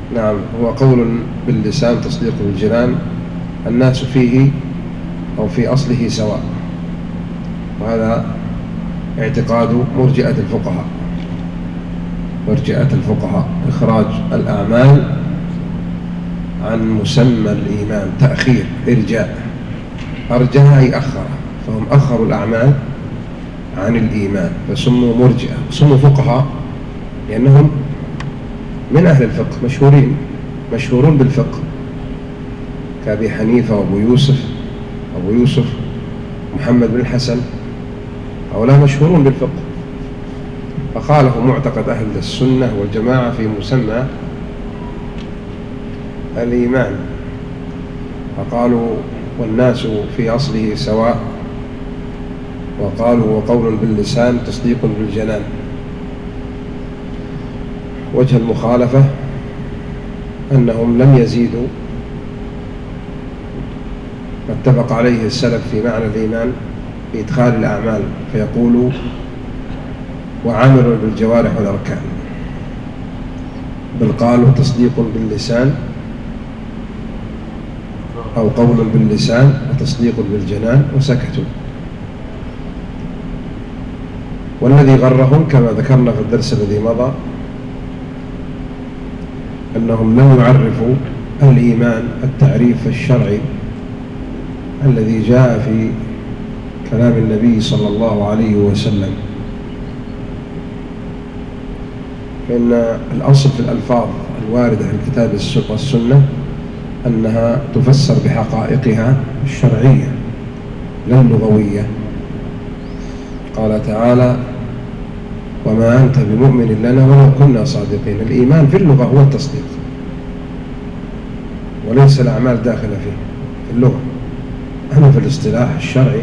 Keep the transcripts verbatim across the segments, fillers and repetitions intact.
نعم، هو قول باللسان تصديق بالجنان. الناس فيه أو في أصله سواء، وهذا اعتقاد مرجئة الفقهاء. مرجئة الفقهاء إخراج الأعمال عن مسمى الإيمان، تأخير، إرجاء. أرجها أي أخر، فهم أخروا الأعمال عن الإيمان فسموا مرجئة. سموا فقهاء لأنهم من أهل الفقه، مشهورين مشهورون بالفقه، كأبي حنيفة وأبو يوسف أبو يوسف محمد بن الحسن، هؤلاء مشهورون بالفقه، فخالفوا معتقد أهل السنة والجماعة في مسمى الإيمان، فقالوا والناس في أصله سواء، وقالوا وقول باللسان تصديق بالجنان. وجه المخالفة أنهم لم يزيدوا ما اتفق عليه السلف في معنى الإيمان بإدخال الأعمال، فيقولوا وعملوا بالجوارح والأركان، بل قالوا تصديق باللسان أو قول باللسان وتصديق بالجنان وسكتوا. والذي غرهم كما ذكرنا في الدرس الذي مضى أنهم لم يعرفوا الإيمان التعريف الشرعي الذي جاء في كلام النبي صلى الله عليه وسلم، فإن الأصل في الألفاظ الواردة في الكتاب والسنة أنها تفسر بحقائقها الشرعية لا اللغوية. قال تعالى وما أنت بمؤمن لنا ولو كنا صادقين. الإيمان في اللغة هو التصديق، وليس الأعمال داخلة فيه في اللغة. أما في الاصطلاح الشرعي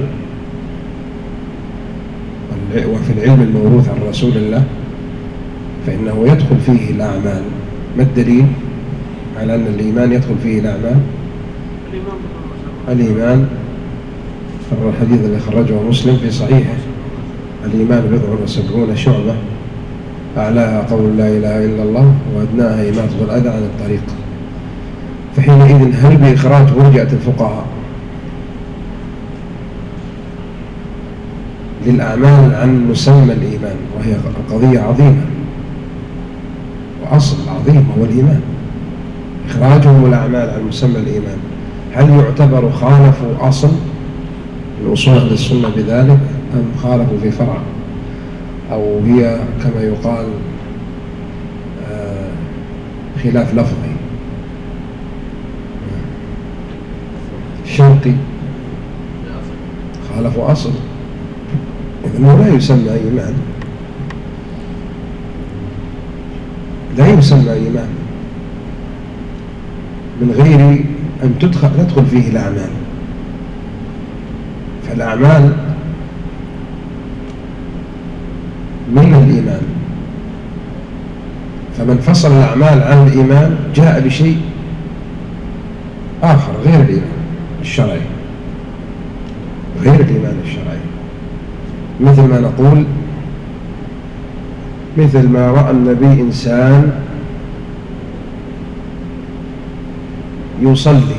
وفي العلم الموروث عن رسول الله فإنه يدخل فيه الأعمال. ما الدليل على أن الإيمان يدخل فيه الأعمال؟ الإيمان الحديث الذي خرجه مسلم في صحيحه: الإيمان بضع وسبعون شعبة أعلاها قول لا إله إلا الله وأدناها إماطة الأذى عن الطريق. فحينئذ هل بإخراج مرجئة الفقهاء للأعمال عن مسمى الإيمان، وهي قضية عظيمة وأصل عظيم هو الإيمان، إخراجهم الأعمال عن مسمى الإيمان، هل يعتبر خالفوا أصل من أصول أهل السنة بذلك أم خالفوا في فرع، أو هي كما يقال خلاف لفظي شرطي؟ خالفوا أصل، إذن لا يسمى إيمان، لا يسمى إيمان من غير أن تدخل تدخل فيه الأعمال. فالأعمال من الإيمان، فمن فصل الأعمال عن الإيمان جاء بشيء آخر غير الإيمان الشرعي، غير الإيمان الشرعي. مثل ما نقول مثل ما رأى النبي إنسان يصلي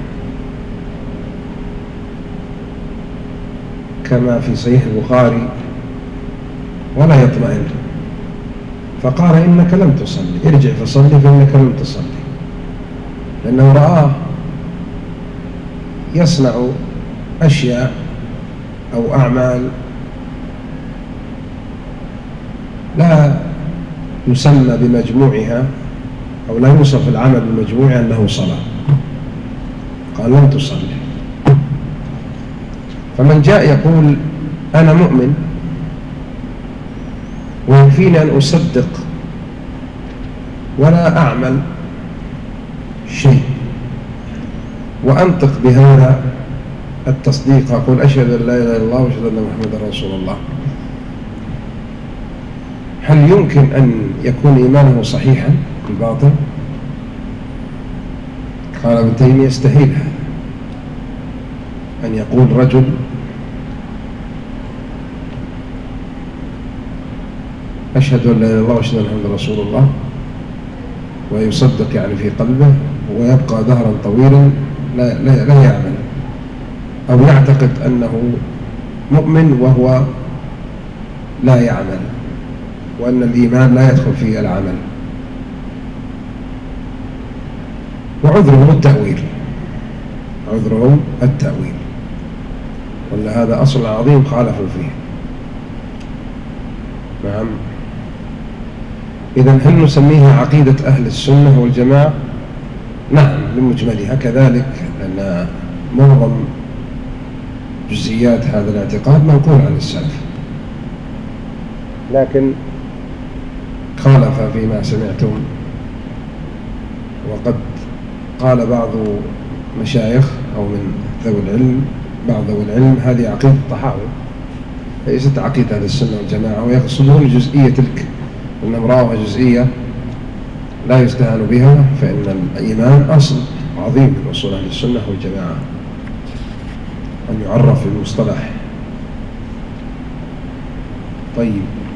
كما في صحيح البخاري ولا يطمئن، فقال إنك لم تصلي، ارجع فصلي فإنك لم تصلي، لأنه رآه يصنع أشياء أو أعمال لا يسمى بمجموعها أو لا يوصف العمل بمجموعها أنه صلاة، قال لم تصلي. فمن جاء يقول أنا مؤمن ويكفيني أن أصدق ولا أعمل شيء وأنطق بهذا التصديق، أقول أشهد أن لا إله إلا الله وأشهد أن محمدا رسول الله، هل يمكن أن يكون إيمانه صحيحا بالباطن؟ قال ابن تيمية يستحيل هذا، أن يقول رجل أشهد أن لا إله إلا الله وأشهد أن محمدا رسول الله ويصدق يعني في قلبه ويبقى دهرا طويلا لا, لا, لا يعمل، أو يعتقد أنه مؤمن وهو لا يعمل، وأن الإيمان لا يدخل فيه العمل. وعذرهم التأويل، عذرهم التأويل، ولا هذا أصل عظيم خالفوا فيه. نعم. إذن هل نسميها عقيدة أهل السنة والجماعة؟ نعم بمجملها كذلك، لأن معظم جزئيات هذا الاعتقاد منقول عن السلف، لكن خالف فيما سمعتم. وقد قال بعض مشايخ أو من ذوي العلم، بعض ذوي العلم، هذه عقيدة الطحاوي ليست عقيدة أهل السنة والجماعة، ويقصدون الجزئية تلك، أنهم رأوها جزئية لا يستهان بها، فإن الإيمان أصل عظيم من أصول أهل السنة والجماعة أن يعرف بالمصطلح. طيب.